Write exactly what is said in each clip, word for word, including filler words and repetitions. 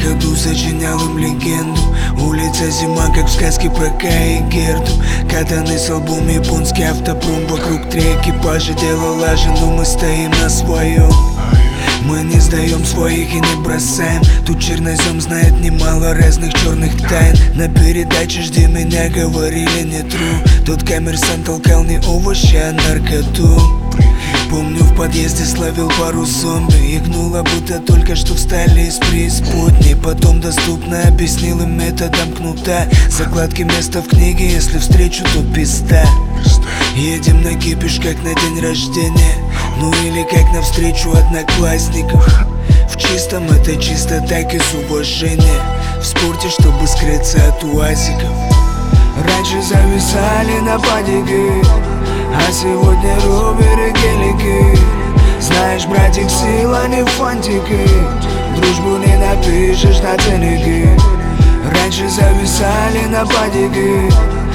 ходу сочинял им легенду. Улица зима, как в сказке про Кая и Герду. Катаны с лбом, японский автопром. Вокруг три экипажа, дело лажен, но мы стоим на своем. Мы не сдаем своих и не бросаем. Тут чернозем знает немало разных черных тайн. На передаче «Жди меня» говорили не true. Тот коммерсант толкал не овощи, а наркоту. Помню, в подъезде словил пару зомби. Игнуло, будто только что встали из преисподней. Потом доступно объяснил им методом кнута. Закладки места в книге, если встречу, то пизда. Едем на кипиш, как на день рождения. Ну или как на встречу одноклассников. В чистом это чисто так из уважения. В спорте, чтобы скрыться от уазиков. Раньше зависали на падике, а сегодня роверы, гелики. Знаешь, братик, сила не фантики. Дружбу не напишешь на ценнике. Раньше зависали на падике,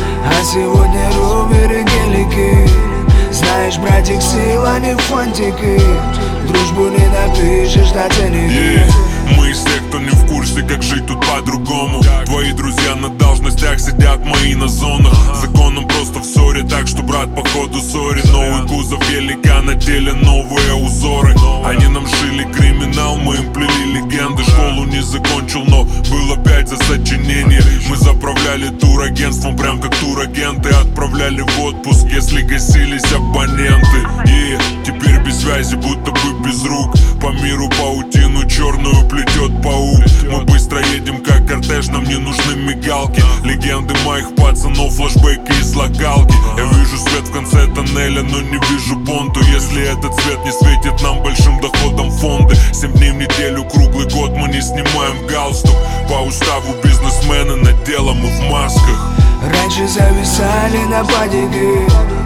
а сегодня роверы, гелики. Знаешь, братик, сила не фантики. Дружбу не напишешь на ценнике. yeah. Мы из тех, кто не в курсе, как жить тут по-другому. Твои друзья на должностях сидят, мои на зонах. Законом просто в ссоре, так что, брат, походу ссоре. Новый кузов велика, на теле новые узоры. Они нам шили криминал, мы им плели легенды. Школу не закончил, но был опять за сочинение. Мы заправляли турагентством, прям как турагенты. Отправляли в отпуск, если гасились абоненты. И теперь без связи, будто бы без рук. По миру паутину черную плетет паук. Мы быстро едем, как кортеж, нам не нужны мигалки. Легенды моих пацанов, флешбеки из локалки. Я вижу свет в конце тоннеля, но не вижу понту. Если этот свет не светит нам большим доходом фонды. Семь дней в неделю, круглый год мы не снимаем галстук. По уставу бизнесмены, на дело мы в масках. Раньше зависали на падике,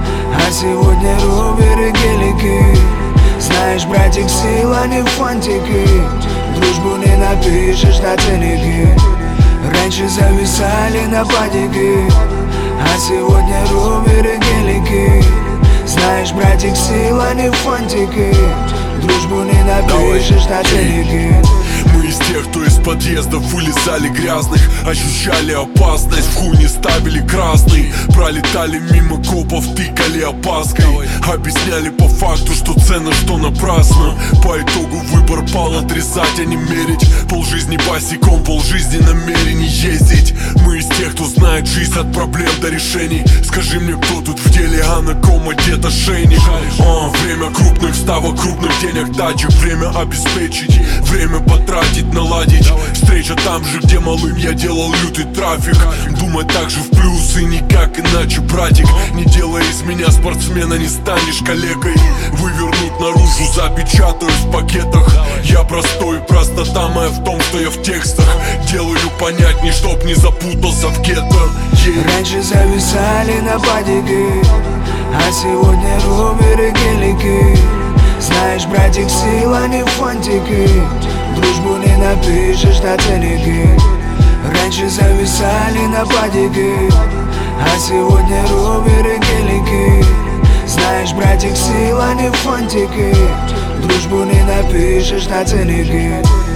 а сегодня роверы, гелики. Знаешь, братик, сила не фантики. Дружбу не напишешь на ценнике. Раньше зависали на падике, а сегодня роверы, гелики. Знаешь, братик, сила не фантики. Дружбу не напишешь на ценнике. Мы из тех, кто из подъездов вылезали грязных. Ощущали опасность, в хуй не ставили красный. Пролетали мимо копов, тыкали опаской. Объясняли по факту, что ценно, что напрасно. По итогу выбор пал отрезать, а не мерить. Полжизни босиком, полжизни намерений ездить. Мы из тех, кто знает жизнь от проблем до решений. Скажи мне, кто тут в деле, а на ком одет ошейник? а, Время крупных ставок, крупных денег, тачек. Время обеспечить, время потратить, наладить. Встреча там же, где малым я делал лютый трафик. Думать так же в плюс и никак иначе, братик. Не делай из меня спортсмена, не станешь коллегой. Вывернуть наружу, запечатаю в пакетах. Я простой, простота моя в том, что я в текстах. Делаю понятней, чтоб не запутался в гетто. yeah. Раньше зависали на падике, а сегодня роверы, гелики. Знаешь, братик, сила не фантики. Дружбу не напишешь на ценнике. Раньше зависали на падике, а сегодня роверы, гелики. Знаешь, братик, сила не фантики. Дружбу не напишешь на ценнике.